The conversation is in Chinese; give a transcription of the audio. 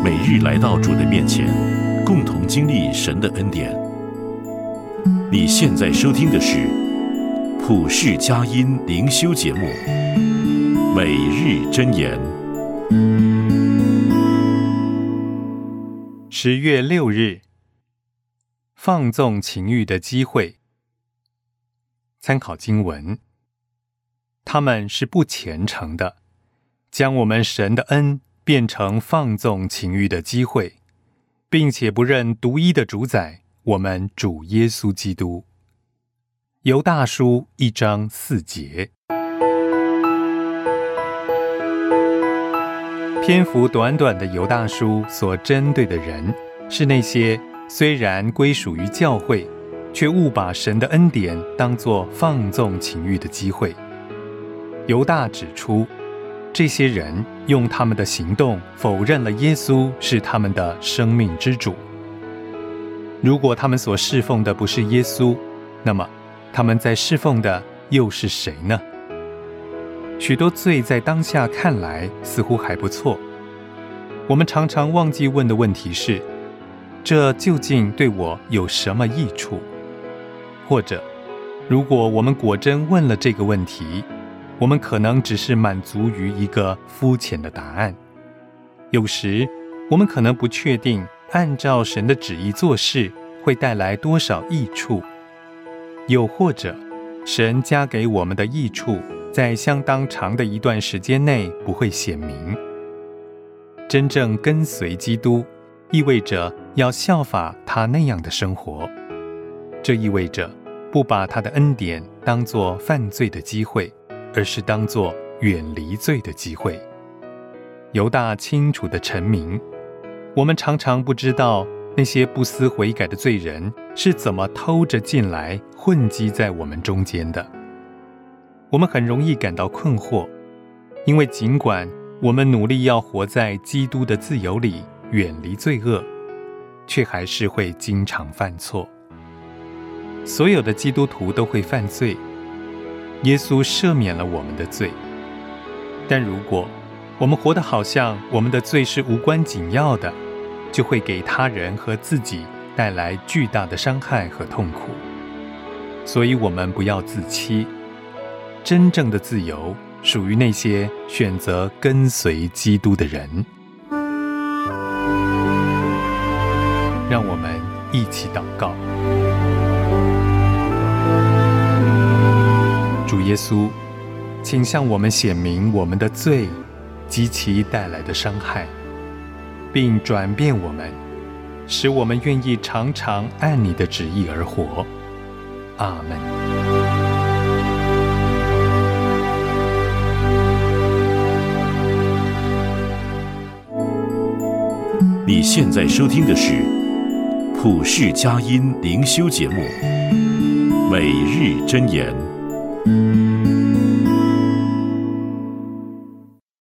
每日来到主的面前，共同经历神的恩典。你现在收听的是普世佳音灵修节目《每日箴言》。 10月6日，放纵情欲的机会。参考经文：他们是不虔诚的，将我们神的恩变成放纵情欲的机会，并且不认独一的主宰，我们主耶稣基督。犹大书1章4节。篇幅短短的犹大书所针对的人，是那些虽然归属于教会，却误把神的恩典当作放纵情欲的机会。犹大指出，这些人用他们的行动否认了耶稣是他们的生命之主。如果他们所侍奉的不是耶稣，那么他们在侍奉的又是谁呢？许多罪在当下看来似乎还不错，我们常常忘记问的问题是：这究竟对我有什么益处？或者，如果我们果真问了这个问题，我们可能只是满足于一个肤浅的答案。有时，我们可能不确定按照神的旨意做事会带来多少益处，又或者，神加给我们的益处在相当长的一段时间内不会显明。真正跟随基督，意味着要效法他那样的生活。这意味着不把他的恩典当作犯罪的机会，而是当作远离罪的机会。犹大清楚地陈明，我们常常不知道那些不思悔改的罪人是怎么偷着进来混迹在我们中间的。我们很容易感到困惑，因为尽管我们努力要活在基督的自由里，远离罪恶，却还是会经常犯错。所有的基督徒都会犯罪，耶稣赦免了我们的罪，但如果我们活得好像我们的罪是无关紧要的，就会给他人和自己带来巨大的伤害和痛苦。所以我们不要自欺，真正的自由属于那些选择跟随基督的人。让我们一起祷告。主耶稣，请向我们显明我们的罪及其带来的伤害，并转变我们，使我们愿意常常按你的旨意而活。阿们。 你现在收听的是普世佳音灵修节目《每日箴言》。